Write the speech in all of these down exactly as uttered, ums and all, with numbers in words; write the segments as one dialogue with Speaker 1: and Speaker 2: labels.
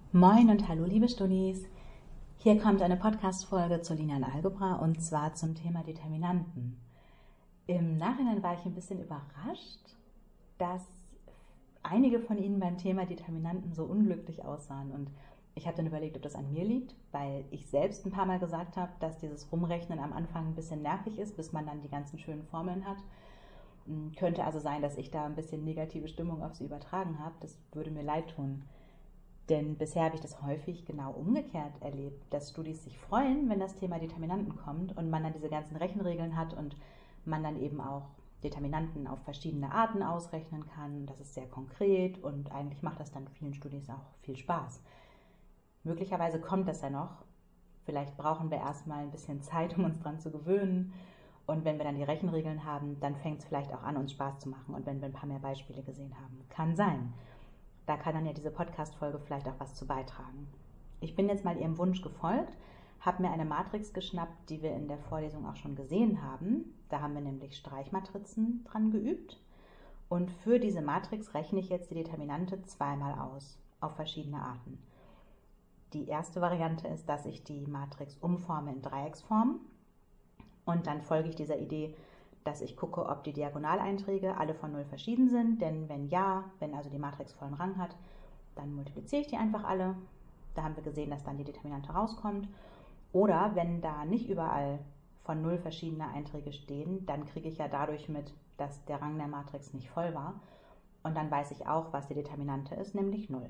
Speaker 1: Moin und hallo liebe Studis, hier kommt eine Podcast-Folge zur linearen Algebra und zwar zum Thema Determinanten. Im Nachhinein war ich ein bisschen überrascht, dass einige von Ihnen beim Thema Determinanten so unglücklich aussahen und ich habe dann überlegt, ob das an mir liegt, weil ich selbst ein paar Mal gesagt habe, dass dieses Rumrechnen am Anfang ein bisschen nervig ist, bis man dann die ganzen schönen Formeln hat. Könnte also sein, dass ich da ein bisschen negative Stimmung auf Sie übertragen habe, das würde mir leid tun. Denn bisher habe ich das häufig genau umgekehrt erlebt, dass Studis sich freuen, wenn das Thema Determinanten kommt und man dann diese ganzen Rechenregeln hat und man dann eben auch Determinanten auf verschiedene Arten ausrechnen kann. Das ist sehr konkret und eigentlich macht das dann vielen Studis auch viel Spaß. Möglicherweise kommt das ja noch. Vielleicht brauchen wir erstmal ein bisschen Zeit, um uns dran zu gewöhnen. Und wenn wir dann die Rechenregeln haben, dann fängt es vielleicht auch an, uns Spaß zu machen. Und wenn wir ein paar mehr Beispiele gesehen haben. Kann sein. Da kann dann ja diese Podcast-Folge vielleicht auch was zu beitragen. Ich bin jetzt mal Ihrem Wunsch gefolgt, habe mir eine Matrix geschnappt, die wir in der Vorlesung auch schon gesehen haben. Da haben wir nämlich Streichmatrizen dran geübt. Und für diese Matrix rechne ich jetzt die Determinante zweimal aus, auf verschiedene Arten. Die erste Variante ist, dass ich die Matrix umforme in Dreiecksform. Und dann folge ich dieser Idee, dass ich gucke, ob die Diagonaleinträge alle von null verschieden sind, denn wenn ja, wenn also die Matrix vollen Rang hat, dann multipliziere ich die einfach alle. Da haben wir gesehen, dass dann die Determinante rauskommt. Oder wenn da nicht überall von null verschiedene Einträge stehen, dann kriege ich ja dadurch mit, dass der Rang der Matrix nicht voll war. Und dann weiß ich auch, was die Determinante ist, nämlich null.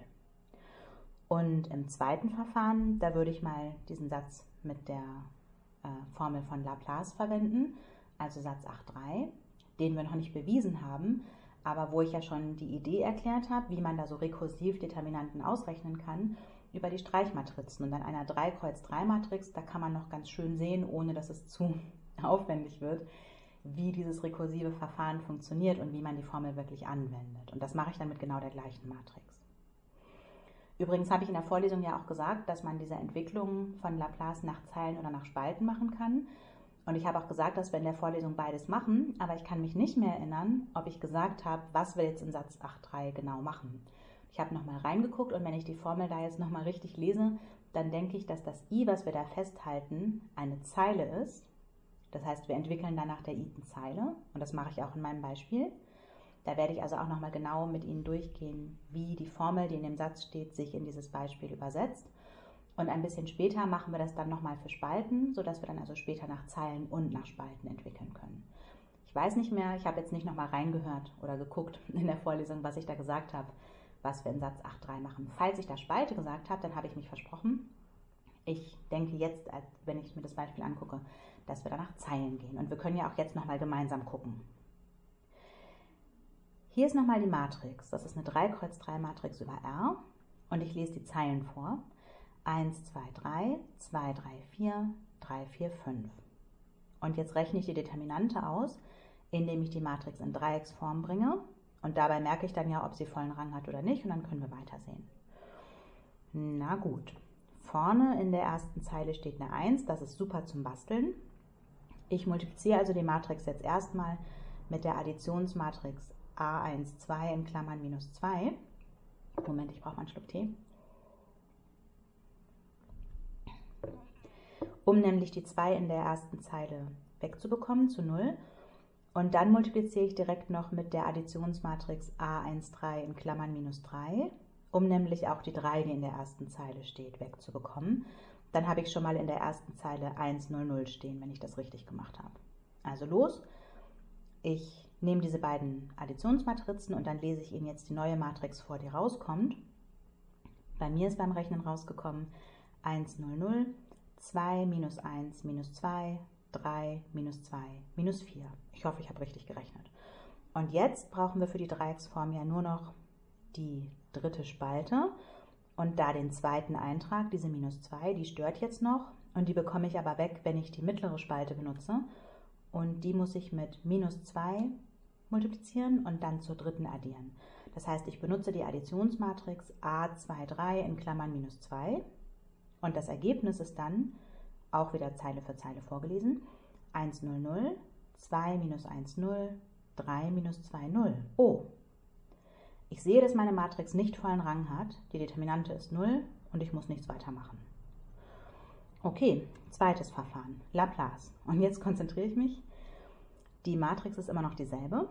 Speaker 1: Und im zweiten Verfahren, da würde ich mal diesen Satz mit der äh, Formel von Laplace verwenden, also Satz acht Komma drei, den wir noch nicht bewiesen haben, aber wo ich ja schon die Idee erklärt habe, wie man da so rekursiv Determinanten ausrechnen kann, über die Streichmatrizen. Und an einer drei Kreuz drei Matrix, da kann man noch ganz schön sehen, ohne dass es zu aufwendig wird, wie dieses rekursive Verfahren funktioniert und wie man die Formel wirklich anwendet. Und das mache ich dann mit genau der gleichen Matrix. Übrigens habe ich in der Vorlesung ja auch gesagt, dass man diese Entwicklung von Laplace nach Zeilen oder nach Spalten machen kann. Und ich habe auch gesagt, dass wir in der Vorlesung beides machen, aber ich kann mich nicht mehr erinnern, ob ich gesagt habe, was wir jetzt in Satz acht Komma drei genau machen. Ich habe nochmal reingeguckt und wenn ich die Formel da jetzt nochmal richtig lese, dann denke ich, dass das i, was wir da festhalten, eine Zeile ist. Das heißt, wir entwickeln danach der i-ten Zeile und das mache ich auch in meinem Beispiel. Da werde ich also auch nochmal genau mit Ihnen durchgehen, wie die Formel, die in dem Satz steht, sich in dieses Beispiel übersetzt. Und ein bisschen später machen wir das dann nochmal für Spalten, sodass wir dann also später nach Zeilen und nach Spalten entwickeln können. Ich weiß nicht mehr, ich habe jetzt nicht nochmal reingehört oder geguckt in der Vorlesung, was ich da gesagt habe, was wir in Satz acht Komma drei machen. Falls ich da Spalte gesagt habe, dann habe ich mich versprochen. Ich denke jetzt, wenn ich mir das Beispiel angucke, dass wir dann nach Zeilen gehen. Und wir können ja auch jetzt nochmal gemeinsam gucken. Hier ist nochmal die Matrix. Das ist eine drei Kreuz drei Matrix über R. Und ich lese die Zeilen vor. eins, zwei, drei, zwei, drei, vier, drei, vier, fünf. Und jetzt rechne ich die Determinante aus, indem ich die Matrix in Dreiecksform bringe. Und dabei merke ich dann ja, ob sie vollen Rang hat oder nicht. Und dann können wir weitersehen. Na gut. Vorne in der ersten Zeile steht eine eins. Das ist super zum Basteln. Ich multipliziere also die Matrix jetzt erstmal mit der Additionsmatrix a eins, zwei in Klammern minus zwei. Moment, ich brauche mal einen Schluck Tee. Um nämlich die zwei in der ersten Zeile wegzubekommen, zu null. Und dann multipliziere ich direkt noch mit der Additionsmatrix a eins, drei in Klammern minus drei, um nämlich auch die drei, die in der ersten Zeile steht, wegzubekommen. Dann habe ich schon mal in der ersten Zeile eins, null, null stehen, wenn ich das richtig gemacht habe. Also los, ich nehme diese beiden Additionsmatrizen und dann lese ich Ihnen jetzt die neue Matrix vor, die rauskommt. Bei mir ist beim Rechnen rausgekommen eins, null, null, zwei, minus eins, minus zwei, drei, minus zwei, minus vier. Ich hoffe, ich habe richtig gerechnet. Und jetzt brauchen wir für die Dreiecksform ja nur noch die dritte Spalte und da den zweiten Eintrag, diese minus zwei, die stört jetzt noch und die bekomme ich aber weg, wenn ich die mittlere Spalte benutze und die muss ich mit minus zwei multiplizieren und dann zur dritten addieren. Das heißt, ich benutze die Additionsmatrix a zwei, drei in Klammern minus zwei. Und das Ergebnis ist dann, auch wieder Zeile für Zeile vorgelesen, eins, null, null, zwei minus eins, null, drei minus zwei, null. Oh, ich sehe, dass meine Matrix nicht vollen Rang hat. Die Determinante ist null und ich muss nichts weiter machen. Okay, zweites Verfahren, Laplace. Und jetzt konzentriere ich mich. Die Matrix ist immer noch dieselbe.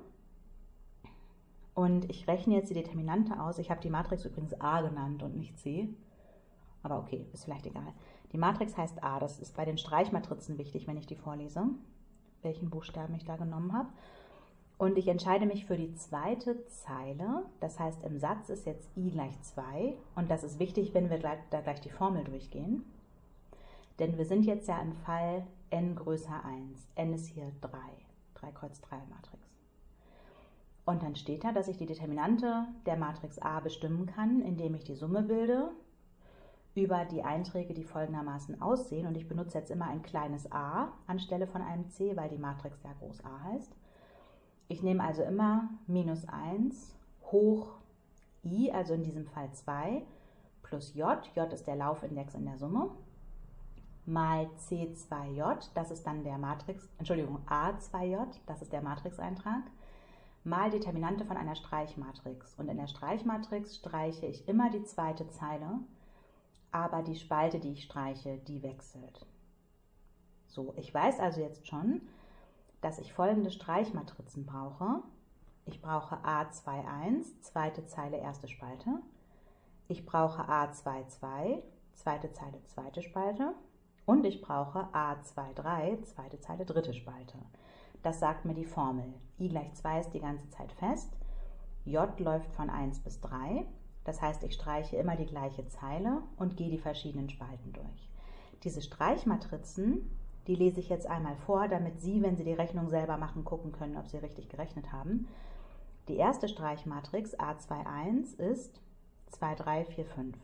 Speaker 1: Und ich rechne jetzt die Determinante aus. Ich habe die Matrix übrigens A genannt und nicht C. Aber okay, ist vielleicht egal. Die Matrix heißt A. Das ist bei den Streichmatrizen wichtig, wenn ich die vorlese, welchen Buchstaben ich da genommen habe. Und ich entscheide mich für die zweite Zeile. Das heißt, im Satz ist jetzt I gleich zwei. Und das ist wichtig, wenn wir gleich, da gleich die Formel durchgehen. Denn wir sind jetzt ja im Fall n größer eins. N ist hier drei. drei Kreuz drei Matrix. Und dann steht da, dass ich die Determinante der Matrix A bestimmen kann, indem ich die Summe bilde über die Einträge, die folgendermaßen aussehen. Und ich benutze jetzt immer ein kleines a anstelle von einem c, weil die Matrix ja groß A heißt. Ich nehme also immer minus eins hoch i, also in diesem Fall zwei, plus j, j ist der Laufindex in der Summe, mal c zwei j, das ist dann der Matrix, Entschuldigung, a zwei j, das ist der Matrixeintrag, mal Determinante von einer Streichmatrix. Und in der Streichmatrix streiche ich immer die zweite Zeile, aber die Spalte, die ich streiche, die wechselt. So, ich weiß also jetzt schon, dass ich folgende Streichmatrizen brauche. Ich brauche a zwei eins, zweite Zeile, erste Spalte. Ich brauche a zwei zwei, zweite Zeile, zweite Spalte. Und ich brauche a zwei drei, zweite Zeile, dritte Spalte. Das sagt mir die Formel. I gleich zwei ist die ganze Zeit fest. J läuft von eins bis drei. Das heißt, ich streiche immer die gleiche Zeile und gehe die verschiedenen Spalten durch. Diese Streichmatrizen, die lese ich jetzt einmal vor, damit Sie, wenn Sie die Rechnung selber machen, gucken können, ob Sie richtig gerechnet haben. Die erste Streichmatrix a zwei eins ist zwei drei vier fünf.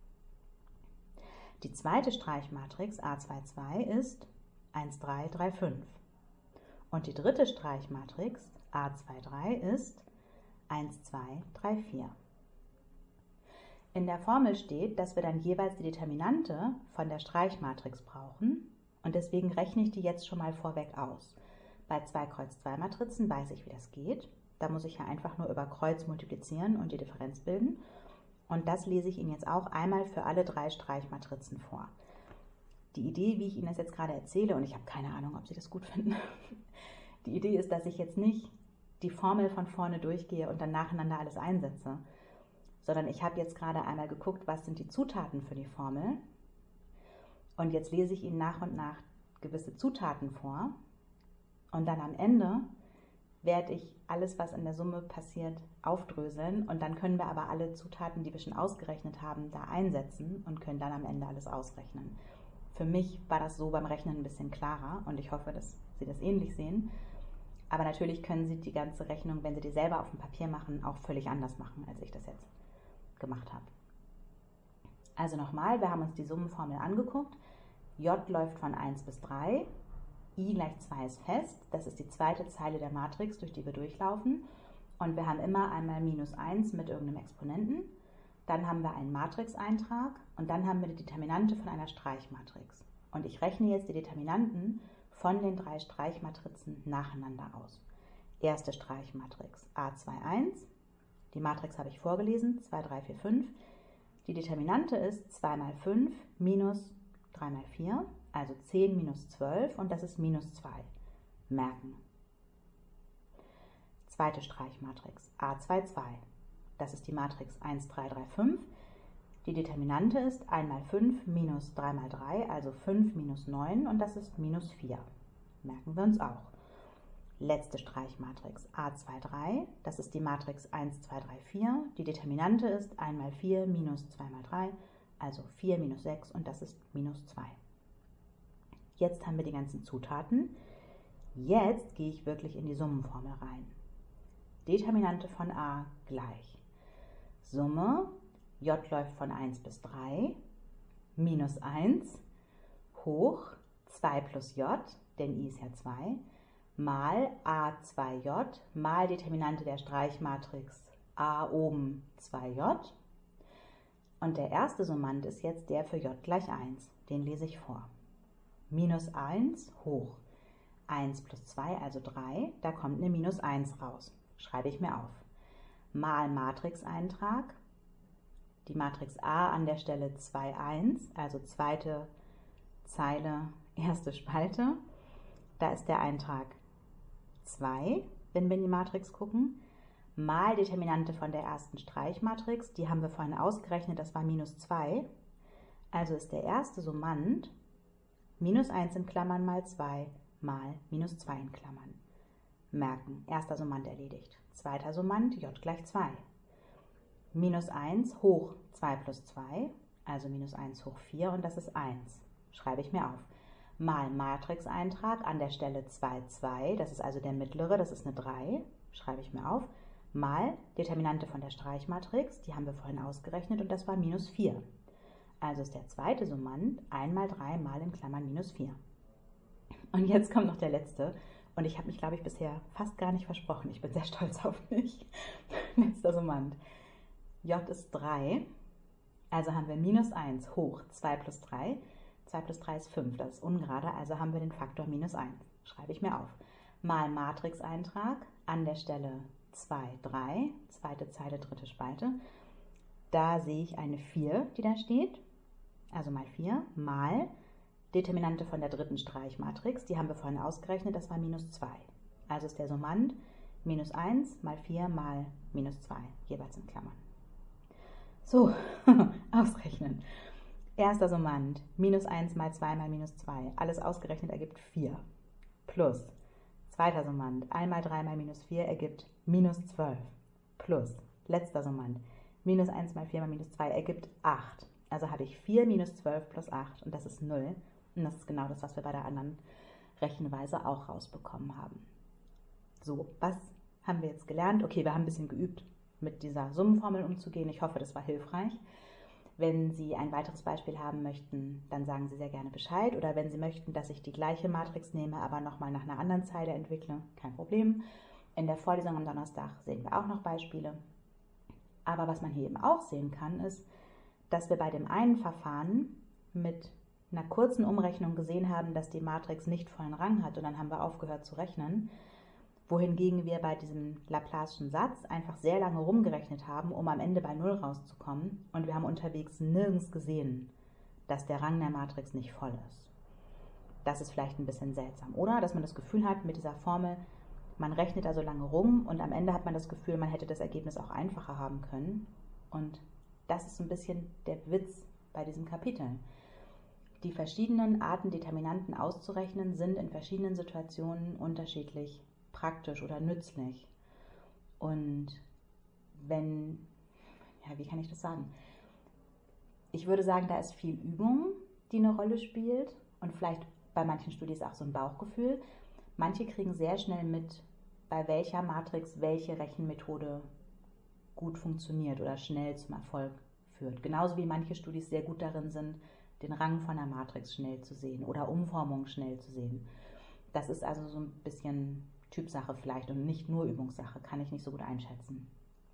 Speaker 1: Die zweite Streichmatrix a zwei zwei ist eins drei drei fünf. Und die dritte Streichmatrix a zwei drei ist eins zwei drei vier. In der Formel steht, dass wir dann jeweils die Determinante von der Streichmatrix brauchen und deswegen rechne ich die jetzt schon mal vorweg aus. Bei zwei Kreuz zwei Matrizen weiß ich, wie das geht. Da muss ich ja einfach nur über Kreuz multiplizieren und die Differenz bilden. Und das lese ich Ihnen jetzt auch einmal für alle drei Streichmatrizen vor. Die Idee, wie ich Ihnen das jetzt gerade erzähle, und ich habe keine Ahnung, ob Sie das gut finden, die Idee ist, dass ich jetzt nicht die Formel von vorne durchgehe und dann nacheinander alles einsetze, sondern ich habe jetzt gerade einmal geguckt, was sind die Zutaten für die Formel. Und jetzt lese ich Ihnen nach und nach gewisse Zutaten vor. Und dann am Ende werde ich alles, was in der Summe passiert, aufdröseln. Und dann können wir aber alle Zutaten, die wir schon ausgerechnet haben, da einsetzen und können dann am Ende alles ausrechnen. Für mich war das so beim Rechnen ein bisschen klarer und ich hoffe, dass Sie das ähnlich sehen. Aber natürlich können Sie die ganze Rechnung, wenn Sie die selber auf dem Papier machen, auch völlig anders machen, als ich das jetzt gemacht habe. Also nochmal, wir haben uns die Summenformel angeguckt. J läuft von eins bis drei, I gleich zwei ist fest, das ist die zweite Zeile der Matrix, durch die wir durchlaufen. Und wir haben immer einmal minus eins mit irgendeinem Exponenten. Dann haben wir einen Matrixeintrag und dann haben wir die Determinante von einer Streichmatrix. Und ich rechne jetzt die Determinanten von den drei Streichmatrizen nacheinander aus. Erste Streichmatrix a zwei eins, die Matrix habe ich vorgelesen, zwei drei vier fünf. Die Determinante ist zwei mal fünf minus drei mal vier, also zehn minus zwölf und das ist minus zwei. Merken. Zweite Streichmatrix a zwei zwei. Das ist die Matrix eins drei drei fünf. Die Determinante ist eins mal fünf minus drei mal drei, also fünf minus neun und das ist minus vier. Merken wir uns auch. Letzte Streichmatrix a zwei drei, das ist die Matrix eins zwei drei vier. Die Determinante ist eins mal vier minus zwei mal drei, also vier minus sechs und das ist minus zwei. Jetzt haben wir die ganzen Zutaten. Jetzt gehe ich wirklich in die Summenformel rein. Determinante von a gleich Summe, j läuft von eins bis drei, minus eins, hoch zwei plus j, denn i ist ja zwei, mal a zwei j, mal Determinante der Streichmatrix a oben zwei j. Und der erste Summand ist jetzt der für j gleich eins, den lese ich vor. Minus eins hoch eins plus zwei, also drei, da kommt eine minus eins raus. Schreibe ich mir auf. Mal Matrixeintrag, die Matrix A an der Stelle zwei eins, also zweite Zeile, erste Spalte. Da ist der Eintrag zwei, wenn wir in die Matrix gucken, mal Determinante von der ersten Streichmatrix, die haben wir vorhin ausgerechnet, das war minus zwei. Also ist der erste Summand minus eins in Klammern mal zwei mal minus zwei in Klammern. Merken, erster Summand erledigt. Zweiter Summand, j gleich zwei. Minus eins hoch zwei plus zwei, also minus eins hoch vier und das ist eins. Schreibe ich mir auf. Mal Matrixeintrag an der Stelle zwei, zwei, das ist also der mittlere, das ist eine drei, schreibe ich mir auf. Mal Determinante von der Streichmatrix, die haben wir vorhin ausgerechnet und das war minus vier. Also ist der zweite Summand eins mal drei mal in Klammern minus vier. Und jetzt kommt noch der letzte. Und ich habe mich, glaube ich, bisher fast gar nicht versprochen. Ich bin sehr stolz auf mich. Letzter Summand. J ist drei. Also haben wir minus eins hoch zwei plus drei. zwei plus drei ist fünf. Das ist ungerade. Also haben wir den Faktor minus eins. Schreibe ich mir auf. Mal Matrixeintrag an der Stelle zwei, drei. Zweite Zeile, dritte Spalte. Da sehe ich eine vier, die da steht. Also mal vier. Mal Determinante von der dritten Streichmatrix, die haben wir vorhin ausgerechnet, das war minus zwei. Also ist der Summand minus eins mal vier mal minus zwei, jeweils in Klammern. So, ausrechnen. Erster Summand, minus eins mal zwei mal minus zwei, alles ausgerechnet ergibt vier. Plus, zweiter Summand, eins mal drei mal minus vier ergibt minus zwölf. Plus, letzter Summand, minus eins mal vier mal minus zwei ergibt acht. Also habe ich vier minus zwölf plus acht und das ist null. Und das ist genau das, was wir bei der anderen Rechenweise auch rausbekommen haben. So, was haben wir jetzt gelernt? Okay, wir haben ein bisschen geübt, mit dieser Summenformel umzugehen. Ich hoffe, das war hilfreich. Wenn Sie ein weiteres Beispiel haben möchten, dann sagen Sie sehr gerne Bescheid. Oder wenn Sie möchten, dass ich die gleiche Matrix nehme, aber nochmal nach einer anderen Zeile entwickle, kein Problem. In der Vorlesung am Donnerstag sehen wir auch noch Beispiele. Aber was man hier eben auch sehen kann, ist, dass wir bei dem einen Verfahren mit einer kurzen Umrechnung gesehen haben, dass die Matrix nicht vollen Rang hat und dann haben wir aufgehört zu rechnen, wohingegen wir bei diesem Laplace'schen Satz einfach sehr lange rumgerechnet haben, um am Ende bei null rauszukommen und wir haben unterwegs nirgends gesehen, dass der Rang der Matrix nicht voll ist. Das ist vielleicht ein bisschen seltsam, oder? Dass man das Gefühl hat, mit dieser Formel, man rechnet da so lange rum und am Ende hat man das Gefühl, man hätte das Ergebnis auch einfacher haben können und das ist so ein bisschen der Witz bei diesem Kapitel. Die verschiedenen Arten, Determinanten auszurechnen, sind in verschiedenen Situationen unterschiedlich praktisch oder nützlich. Und wenn, ja, wie kann ich das sagen? Ich würde sagen, da ist viel Übung, die eine Rolle spielt und vielleicht bei manchen Studien auch so ein Bauchgefühl. Manche kriegen sehr schnell mit, bei welcher Matrix welche Rechenmethode gut funktioniert oder schnell zum Erfolg führt. Genauso wie manche Studis sehr gut darin sind, den Rang von der Matrix schnell zu sehen oder Umformungen schnell zu sehen. Das ist also so ein bisschen Typsache vielleicht und nicht nur Übungssache, kann ich nicht so gut einschätzen.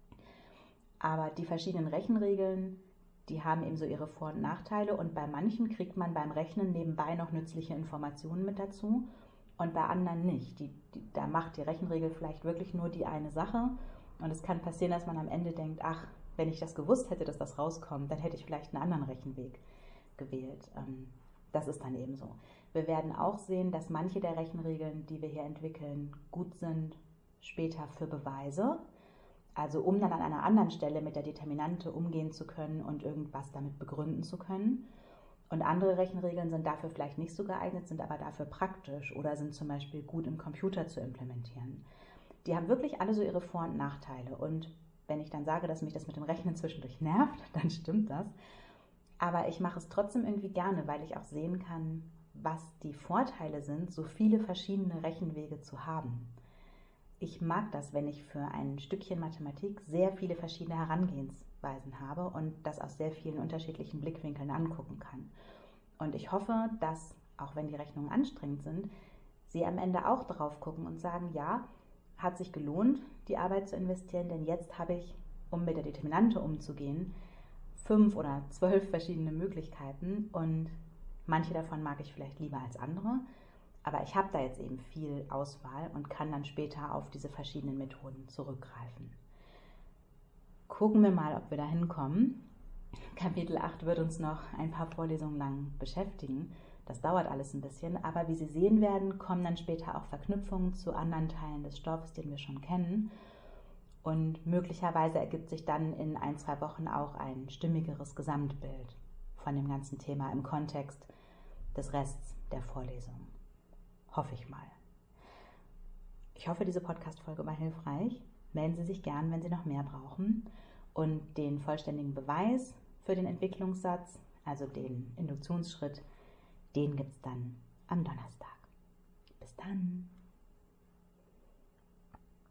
Speaker 1: Aber die verschiedenen Rechenregeln, die haben eben so ihre Vor- und Nachteile und bei manchen kriegt man beim Rechnen nebenbei noch nützliche Informationen mit dazu und bei anderen nicht. Die, die, da macht die Rechenregel vielleicht wirklich nur die eine Sache und es kann passieren, dass man am Ende denkt, ach, wenn ich das gewusst hätte, dass das rauskommt, dann hätte ich vielleicht einen anderen Rechenweg gewählt. Das ist dann eben so. Wir werden auch sehen, dass manche der Rechenregeln, die wir hier entwickeln, gut sind später für Beweise, also um dann an einer anderen Stelle mit der Determinante umgehen zu können und irgendwas damit begründen zu können. Und andere Rechenregeln sind dafür vielleicht nicht so geeignet, sind aber dafür praktisch oder sind zum Beispiel gut im Computer zu implementieren. Die haben wirklich alle so ihre Vor- und Nachteile. Und wenn ich dann sage, dass mich das mit dem Rechnen zwischendurch nervt, dann stimmt das. Aber ich mache es trotzdem irgendwie gerne, weil ich auch sehen kann, was die Vorteile sind, so viele verschiedene Rechenwege zu haben. Ich mag das, wenn ich für ein Stückchen Mathematik sehr viele verschiedene Herangehensweisen habe und das aus sehr vielen unterschiedlichen Blickwinkeln angucken kann. Und ich hoffe, dass, auch wenn die Rechnungen anstrengend sind, Sie am Ende auch drauf gucken und sagen, ja, hat sich gelohnt, die Arbeit zu investieren, denn jetzt habe ich, um mit der Determinante umzugehen, fünf oder zwölf verschiedene Möglichkeiten und manche davon mag ich vielleicht lieber als andere, aber ich habe da jetzt eben viel Auswahl und kann dann später auf diese verschiedenen Methoden zurückgreifen. Gucken wir mal, ob wir da hinkommen. Kapitel acht wird uns noch ein paar Vorlesungen lang beschäftigen. Das dauert alles ein bisschen, aber wie Sie sehen werden, kommen dann später auch Verknüpfungen zu anderen Teilen des Stoffs, den wir schon kennen. Und möglicherweise ergibt sich dann in ein, zwei Wochen auch ein stimmigeres Gesamtbild von dem ganzen Thema im Kontext des Rests der Vorlesung. Hoffe ich mal. Ich hoffe, diese Podcast-Folge war hilfreich. Melden Sie sich gern, wenn Sie noch mehr brauchen. Und den vollständigen Beweis für den Entwicklungssatz, also den Induktionsschritt, den gibt es dann am Donnerstag. Bis dann!